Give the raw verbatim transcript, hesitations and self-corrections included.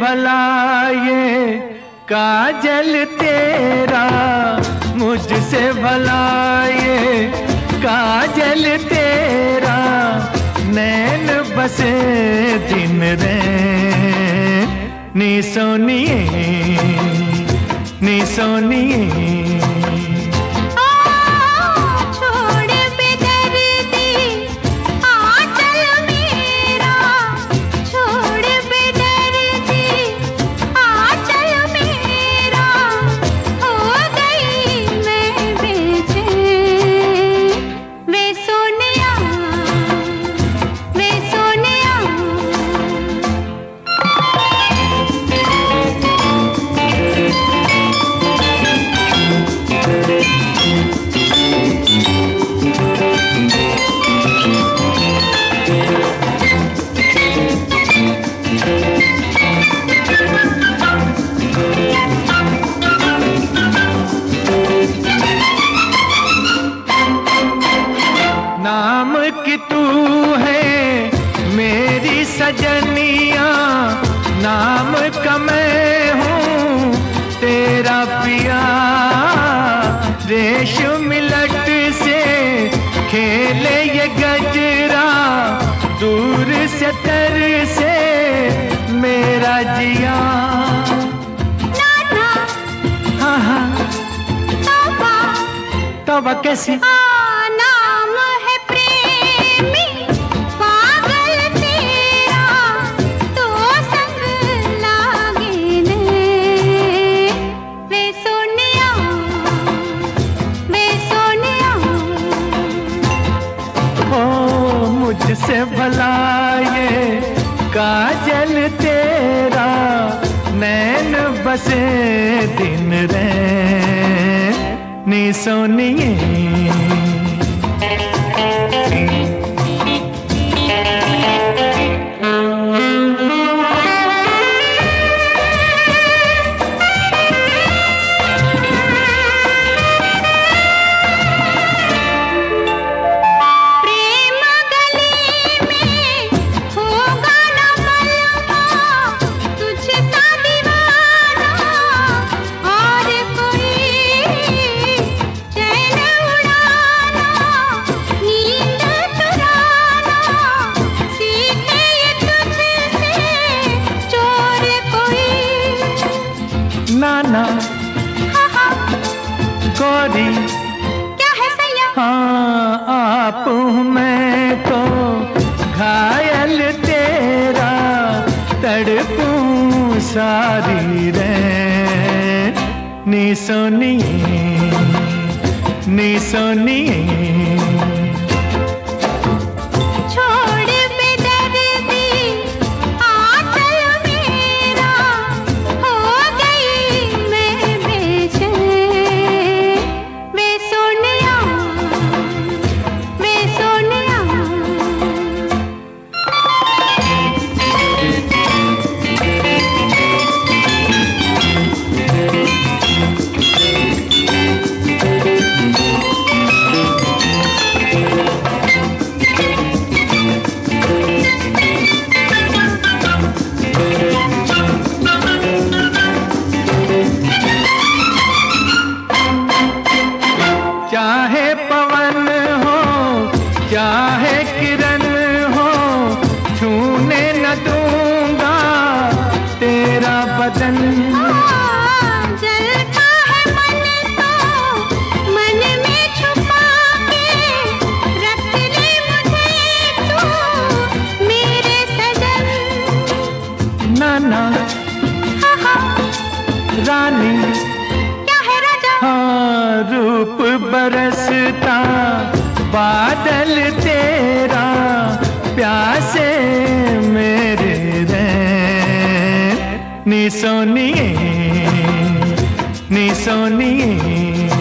भला ये काजल तेरा, मुझसे भला ये काजल तेरा, नैन बसे दिन रे नी सोनिए नी सोनिए। नाम की तू है मेरी सजनिया, नाम का मैं हूँ तेरा पिया। रेशम लट से खेले ये गजरा, दूर से तर से मेरा जिया। हाँ हाँ तौबा तौबा कैसी मुझसे भला ये काजल तेरा, नैन बसे दिन रे नी सोनिए। नाना गौरी क्या है सैया? हाँ आप हूँ मैं तो घायल तेरा, तड़पूं सारी रे नी सोनिए नी सोनिए। चाहे पवन हो चाहे किरण हो, छूने न दूंगा तेरा बदन। जलता है मन तो मन में छुपा के, रख ले मुझे तू मेरे सजन। नाना हाँ हाँ रानी क्या है राजा? हाँ रूप बरसता बादल तेरा, प्यासे मेरे रे नी सोनिए नी सोनिए।